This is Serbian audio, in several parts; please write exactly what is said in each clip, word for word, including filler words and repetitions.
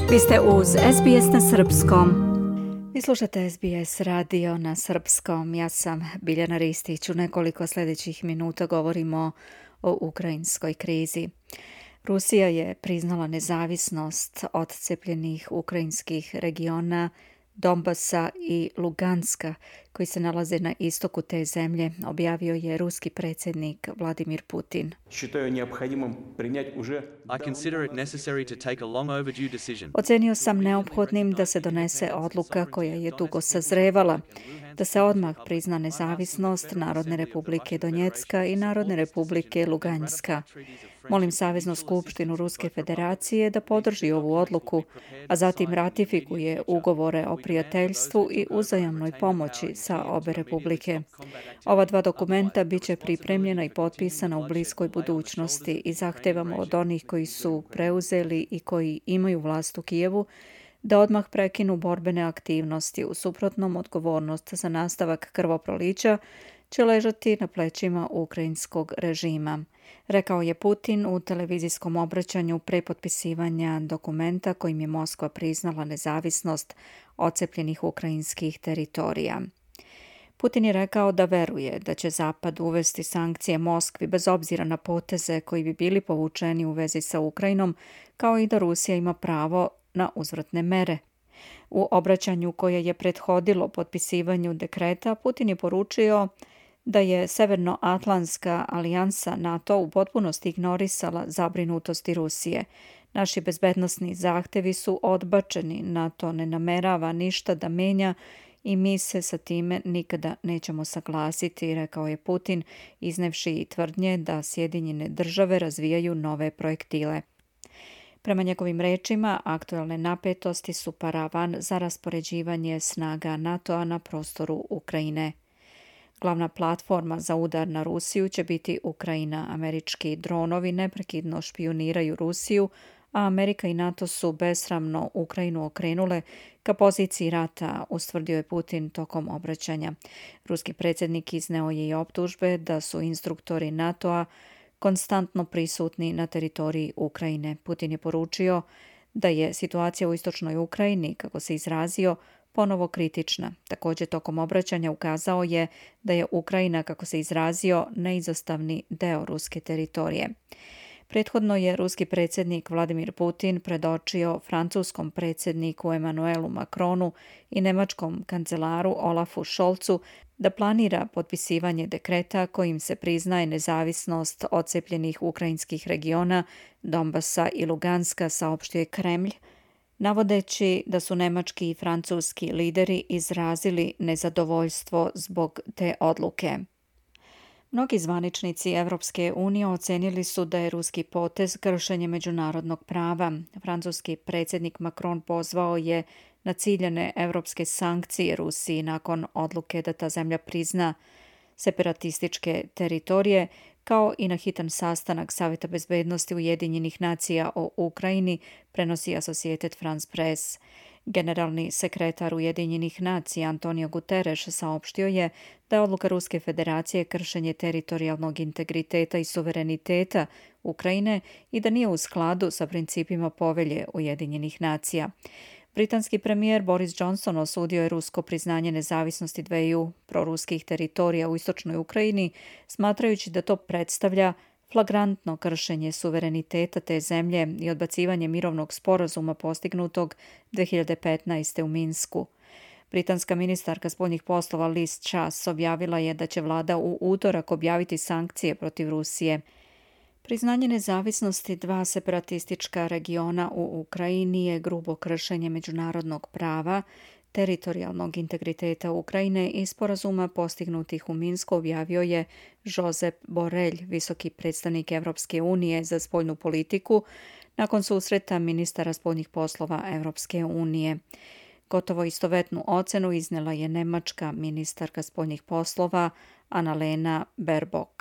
Vi ste uz S B S na srpskom. Vi slušate S B S radio na srpskom. Ja sam Biljana Ristić. U nekoliko sljedećih minuta govorimo o ukrajinskoj krizi. Rusija je priznala nezavisnost odcepljenih ukrajinskih regiona Donbasa i Luganska, koji se nalaze na istoku te zemlje, objavio je ruski predsjednik Vladimir Putin. Ocenio sam neophodnim da se donese odluka koja je dugo sazrevala, da se odmah prizna nezavisnost Narodne republike Donjecka i Narodne republike Luganska. Molim Saveznu skupštinu Ruske federacije da podrži ovu odluku, a zatim ratifikuje ugovore o prijateljstvu i uzajamnoj pomoći sa obe republike. Ova dva dokumenta bit će pripremljena i potpisana u bliskoj budućnosti i zahtevamo od onih koji su preuzeli i koji imaju vlast u Kijevu da odmah prekinu borbene aktivnosti. U suprotnom, odgovornost za nastavak krvoprolića će ležati na plećima ukrajinskog režima, rekao je Putin u televizijskom obraćanju pre potpisivanja dokumenta kojim je Moskva priznala nezavisnost odcepljenih ukrajinskih teritorija. Putin je rekao da veruje da će Zapad uvesti sankcije Moskvi bez obzira na poteze koji bi bili povučeni u vezi sa Ukrajinom, kao i da Rusija ima pravo na uzvratne mere. U obraćanju koje je prethodilo potpisivanju dekreta, Putin je poručio da je Severnoatlantska alijansa NATO u potpunosti ignorisala zabrinutosti Rusije. Naši bezbednosni zahtevi su odbačeni, NATO ne namerava ništa da menja i mi se sa time nikada nećemo saglasiti, rekao je Putin, iznevši i tvrdnje da Sjedinjene države razvijaju nove projektile. Prema njegovim rečima, aktuelne napetosti su paravan za raspoređivanje snaga NATO-a na prostoru Ukrajine. Glavna platforma za udar na Rusiju će biti Ukrajina. Američki dronovi neprekidno špijuniraju Rusiju, a Amerika i NATO su besramno Ukrajinu okrenule ka poziciji rata, ustvrdio je Putin tokom obraćanja. Ruski predsjednik izneo je i optužbe da su instruktori NATO-a konstantno prisutni na teritoriji Ukrajine. Putin je poručio da je situacija u istočnoj Ukrajini, kako se izrazio, ponovo kritična. Također tokom obraćanja ukazao je da je Ukrajina, kako se izrazio, neizostavni deo ruske teritorije. Prethodno je ruski predsjednik Vladimir Putin predočio francuskom predsjedniku Emmanuelu Macronu i nemačkom kancelaru Olafu Scholzu da planira potpisivanje dekreta kojim se priznaje nezavisnost odcepljenih ukrajinskih regiona Donbasa i Luganska, saopštio je Kremlj, navodeći da su nemački i francuski lideri izrazili nezadovoljstvo zbog te odluke. Mnogi zvaničnici Evropske unije ocenili su da je ruski potez kršenje međunarodnog prava. Francuski predsjednik Macron pozvao je na ciljane evropske sankcije Rusiji nakon odluke da ta zemlja prizna separatističke teritorije, kao i na hitan sastanak Savjeta bezbednosti Ujedinjenih nacija o Ukrajini, prenosi Associated France Press. Generalni sekretar Ujedinjenih nacija Antonio Guterres saopštio je da je odluka Ruske federacije kršenje teritorijalnog integriteta i suvereniteta Ukrajine i da nije u skladu sa principima povelje Ujedinjenih nacija. Britanski premijer Boris Johnson osudio je rusko priznanje nezavisnosti dveju proruskih teritorija u istočnoj Ukrajini, smatrajući da to predstavlja flagrantno kršenje suvereniteta te zemlje i odbacivanje mirovnog sporazuma postignutog dve hiljade petnaeste. u Minsku. Britanska ministarka spoljnih poslova Liz Truss objavila je da će vlada u utorak objaviti sankcije protiv Rusije. Priznanje nezavisnosti dva separatistička regiona u Ukrajini je grubo kršenje međunarodnog prava, teritorijalnog integriteta Ukrajine i sporazuma postignutih u Minsku, objavio je Josep Borrell, visoki predstavnik Evropske unije za spoljnu politiku, nakon susreta ministara spoljnih poslova Evropske unije. Gotovo istovetnu ocenu iznela je nemačka ministarka spoljnih poslova Annalena Baerbock.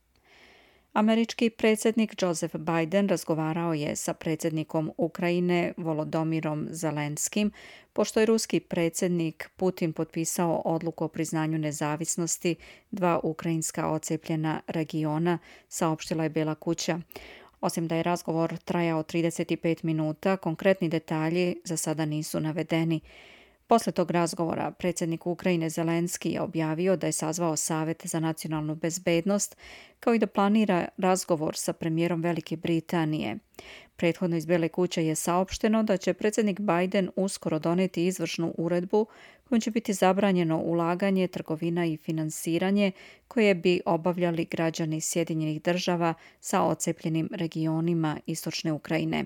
Američki predsjednik Joseph Biden razgovarao je sa predsjednikom Ukrajine Volodymyrom Zelenskim, pošto je ruski predsjednik Putin potpisao odluku o priznanju nezavisnosti dva ukrajinska odcepljena regiona, saopštila je Bela kuća. Osim da je razgovor trajao trideset pet minuta, konkretni detalji za sada nisu navedeni. Posle tog razgovora, predsjednik Ukrajine Zelenski je objavio da je sazvao Savet za nacionalnu bezbednost, kao i da planira razgovor sa premijerom Velike Britanije. Prethodno iz Bele kuće je saopšteno da će predsjednik Biden uskoro doneti izvršnu uredbu kojom će biti zabranjeno ulaganje, trgovina i finansiranje koje bi obavljali građani Sjedinjenih država sa ocepljenim regionima istočne Ukrajine.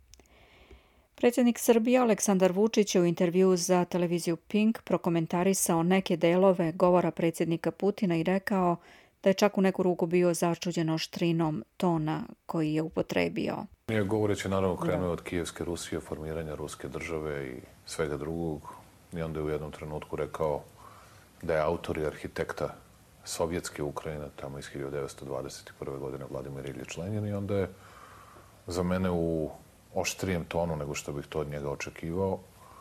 Predsjednik Srbije Aleksandar Vučić je u intervjuu za televiziju Pink prokomentarisao neke delove govora predsjednika Putina i rekao da je čak u neku ruku bio začuđen oštrinom tona koji je upotrebio. Nije govoreći naravno krenuo od Kijevske Rusije, formiranja Ruske države i svega drugog. I onda je u jednom trenutku rekao da je autor i arhitekta sovjetske Ukrajine, tamo iz hiljadu devetsto dvadeset prve. godine Vladimir Iljič Lenjin, i onda je za mene u oštrijem tonu nego što bih to od njega očekivao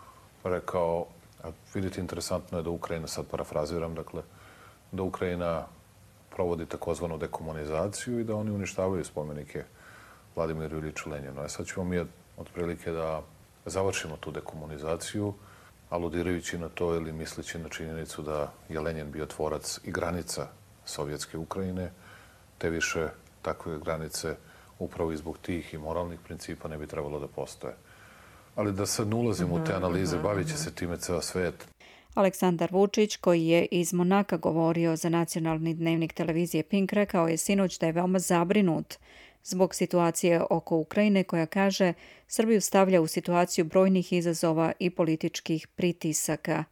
rekao, a vidite, interesantno je da Ukrajina, sad parafraziram, dakle, da Ukrajina provodi takozvanu dekomunizaciju i da oni uništavaju spomenike Vladimiru Iljiču Lenjinu. A sad ćemo mi otprilike da završimo tu dekomunizaciju, aludirajući na to ili misleći na činjenicu da je Lenjin bio tvorac i granica sovjetske Ukrajine, te više takve granice upravo i zbog tih i moralnih principa ne bi trebalo da postoje. Ali da sad ne ulazim u te analize, bavit će se time ceo svet. Aleksandar Vučić, koji je iz Monaka govorio za nacionalni dnevnik televizije Pink, rekao je sinoć da je veoma zabrinut zbog situacije oko Ukrajine koja, kaže, Srbiju stavlja u situaciju brojnih izazova i političkih pritisaka.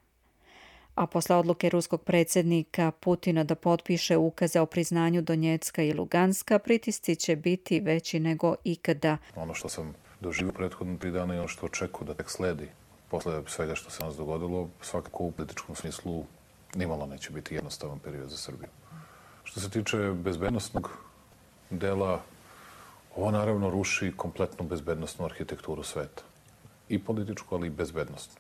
A posle odluke ruskog predsjednika Putina da potpiše ukaze o priznanju Donjecka i Luganska, pritisci će biti veći nego ikada. Ono što sam doživio prethodno tri dana i ono što očekuju da tek sledi posle svega što se nas dogodilo, svakako u političkom smislu nimalo neće biti jednostavan period za Srbiju. Što se tiče bezbednostnog dela, ovo naravno ruši kompletnu bezbednostnu arhitekturu sveta. I političku, ali i bezbednostnu.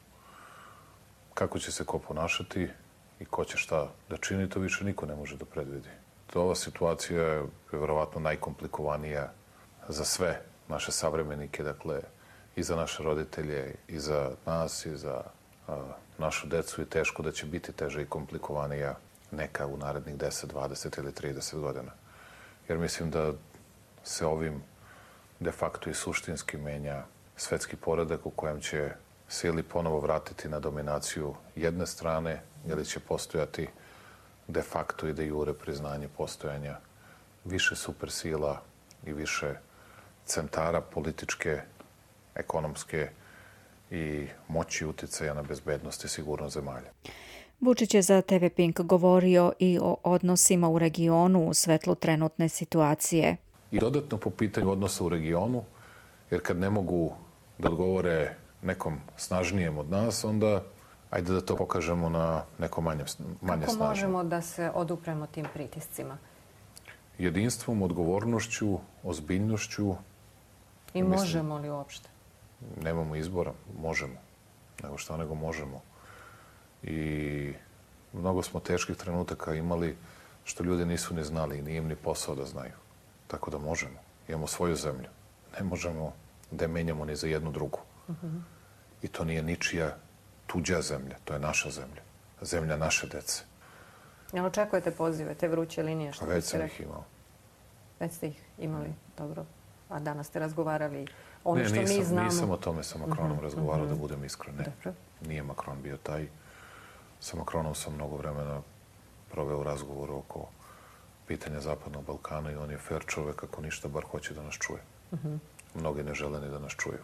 Kako će se ko ponašati i ko će šta da čini, to više niko ne može da predvidi. Ova situacija je verovatno najkomplikovanija za sve naše savremenike, dakle, i za naše roditelje, i za nas, i za a, našu decu, i teško da će biti teže i komplikovanija neka u narednih deset, dvadeset ili trideset godina. Jer mislim da se ovim de facto i suštinski menja svetski poredak u kojem će se ili ponovo vratiti na dominaciju jedne strane ili će postojati de facto i de jure priznanje postojanja više supersila i više centara političke, ekonomske i moći uticaja na bezbednost i sigurnost zemalja. Vučić je za te ve Pink govorio i o odnosima u regionu u svetlu trenutne situacije. I dodatno po pitanju odnosa u regionu, jer kad ne mogu da odgovore nekom snažnijem od nas, onda ajde da to pokažemo na neko manje, manje Kako snažno. možemo da se odupremo tim pritiscima? Jedinstvom, odgovornošću, ozbiljnošću. I možemo li uopšte? Nemamo izbora, možemo. Nego šta nego možemo. I mnogo smo teških trenutaka imali što ljudi nisu ni znali i nije im ni posao da znaju. Tako da možemo. Imamo svoju zemlju. Ne možemo da je menjamo ni za jednu drugu. Uh-huh. I to nije ničija tuđa zemlja. To je naša zemlja. Zemlja naše dece. Jel očekujete pozive, te vruće linije? Što već sam ih imao. Već ste ih imali, dobro. A danas ste razgovarali ono ne, što nisam, mi znamo. Nisam o tome sa Makronom uh-huh, razgovarao, uh-huh. da budem iskren. Ne. Dobro. Nije Makron bio taj. Sa Makronom sam mnogo vremena proveo u razgovoru oko pitanja Zapadnog Balkana i on je fair čovek, ako ništa, bar hoće da nas čuje. Uh-huh. Mnogi ne žele ni da nas čuju.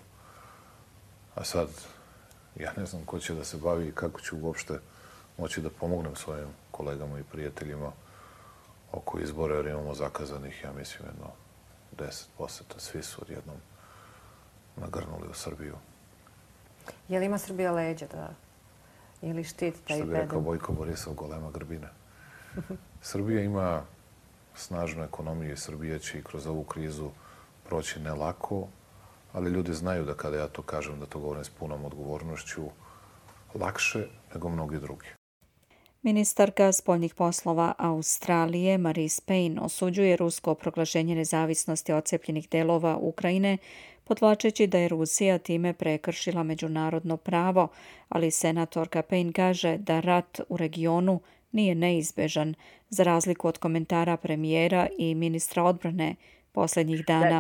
A sad, ja ne znam ko će da se bavi i kako ću uopšte moći da pomognem svojim kolegama i prijateljima oko izbora, jer imamo zakazanih, ja mislim, jedno deset poseta. Svi su odjednom nagrnuli u Srbiju. Je li ima Srbija leđa da ili štiti taj bedem? Što bi rekao Bojko Borisov, golema grbina. Srbija ima snažnu ekonomiju i Srbija će i kroz ovu krizu proći ne lako, ali ljudi znaju da kada ja to kažem, da to govorim s punom odgovornošću, lakše nego mnogi drugi. Ministarka spoljnih poslova Australije Marise Payne osuđuje rusko proglašenje nezavisnosti odcepljenih delova Ukrajine, podvlačeći da je Rusija time prekršila međunarodno pravo, ali senatorka Payne kaže da rat u regionu nije neizbežan, za razliku od komentara premijera i ministra odbrane posljednjih dana.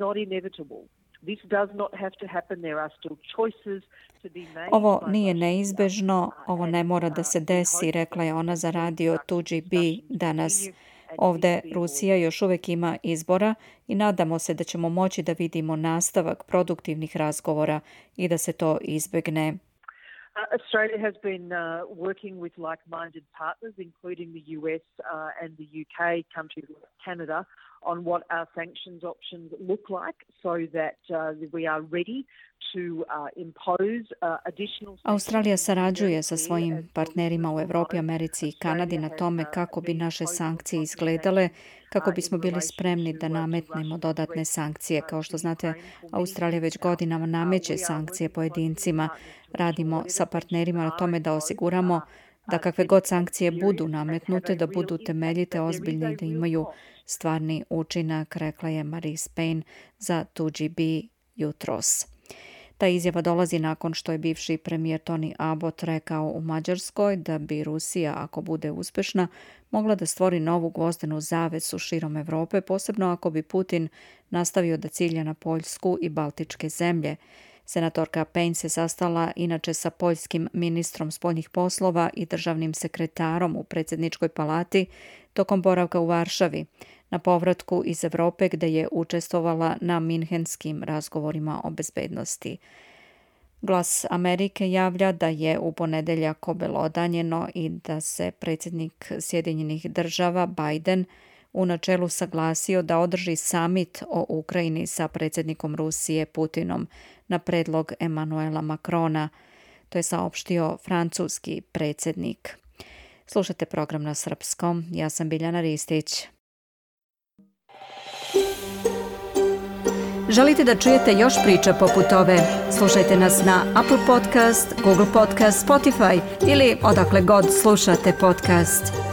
Ovo nije neizbežno, ovo ne mora da se desi, rekla je ona za radio two G B danas. Ovde Rusija još uvijek ima izbora i nadamo se da ćemo moći da vidimo nastavak produktivnih razgovora i da se to izbegne. Australia has been uh, working with like-minded partners, including the U S uh, and the U K, countries like Canada, on what our sanctions options look like so that uh, we are ready to uh, impose uh, additional sanctions. Australija sarađuje sa svojim partnerima u Evropi, Americi i Kanadi na tome kako bi naše sankcije izgledale, kako bismo bili spremni da nametnemo dodatne sankcije. Kao što znate, Australija već godinama nameće sankcije pojedincima. Radimo sa partnerima na tome da osiguramo da kakve god sankcije budu nametnute, da budu temeljite, ozbiljne i da imaju stvarni učinak, rekla je Marise Payne za two G B jutros. Ta izjava dolazi nakon što je bivši premijer Tony Abbott rekao u Mađarskoj da bi Rusija, ako bude uspešna, mogla da stvori novu gvozdenu zavesu širom Evrope, posebno ako bi Putin nastavio da cilja na Poljsku i Baltičke zemlje. Senatorka Payne se sastala inače sa poljskim ministrom spoljnih poslova i državnim sekretarom u predsjedničkoj palati tokom boravka u Varšavi, na povratku iz Evrope gde je učestvovala na minhenskim razgovorima o bezbednosti. Glas Amerike javlja da je u ponedeljak obelodanjeno i da se predsjednik Sjedinjenih država Biden u načelu saglasio da održi samit o Ukrajini sa predsjednikom Rusije Putinom na predlog Emanuela Macrona. To je saopštio francuski predsjednik. Slušate program na srpskom. Ja sam Biljana Ristić. Želite da čujete još priča poput ove? Slušajte nas na Apple Podcast, Google Podcast, Spotify ili odakle god slušate podcast.